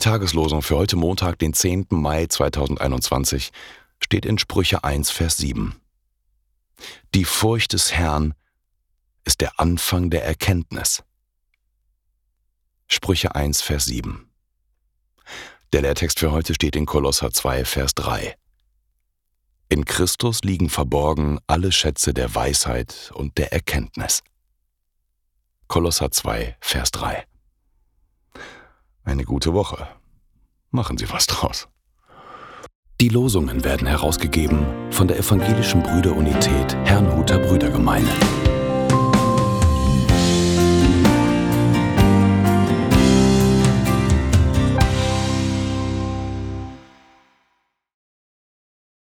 Tageslosung für heute Montag, den 10. Mai 2021, steht in Sprüche 1, Vers 7. Die Furcht des Herrn ist der Anfang der Erkenntnis. Sprüche 1, Vers 7. Der Lehrtext für heute steht in Kolosser 2, Vers 3. In Christus liegen verborgen alle Schätze der Weisheit und der Erkenntnis. Kolosser 2, Vers 3. Eine gute Woche. Machen Sie was draus. Die Losungen werden herausgegeben von der Evangelischen Brüderunität Herrnhuter Brüdergemeine.